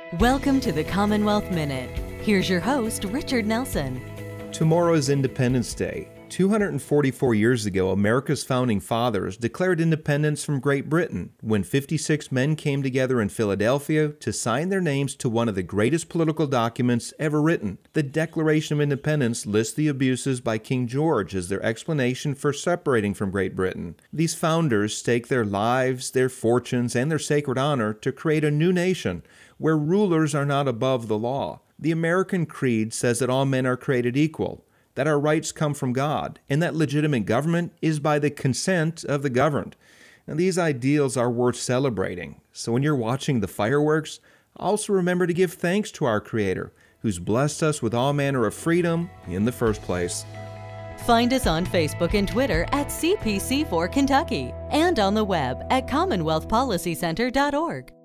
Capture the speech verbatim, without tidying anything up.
Welcome to the Commonwealth Minute. Here's your host, Richard Nelson. Tomorrow is Independence Day. two hundred forty-four years ago, America's founding fathers declared independence from Great Britain when fifty-six men came together in Philadelphia to sign their names to one of the greatest political documents ever written. The Declaration of Independence lists the abuses by King George as their explanation for separating from Great Britain. These founders staked their lives, their fortunes, and their sacred honor to create a new nation where rulers are not above the law. The American Creed says that all men are created equal, that our rights come from God, and that legitimate government is by the consent of the governed. And these ideals are worth celebrating. So when you're watching the fireworks, also remember to give thanks to our Creator, who's blessed us with all manner of freedom in the first place. Find us on Facebook and Twitter at C P C four Kentucky and on the web at commonwealth policy center dot org.